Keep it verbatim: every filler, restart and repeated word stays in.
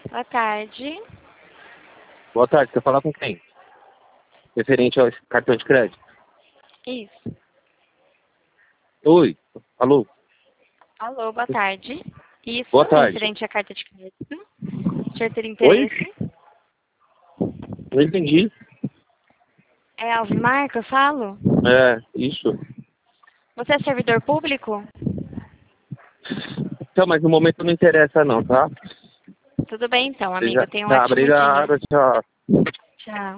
Boa tarde. Boa tarde, quer falar com quem? Referente ao cartão de crédito? Isso. Oi, alô? Alô, boa tarde. Isso, Boa tarde. referente à carta de crédito. O senhor ter Oi? interesse? Não entendi. É Alvimar que eu falo? É, isso. Você é servidor público? Então, mas no momento não interessa não, tá? Tudo bem então, Você amigo. já... Tenha um Tá, ótimo dia. obrigado, tchau. Tchau.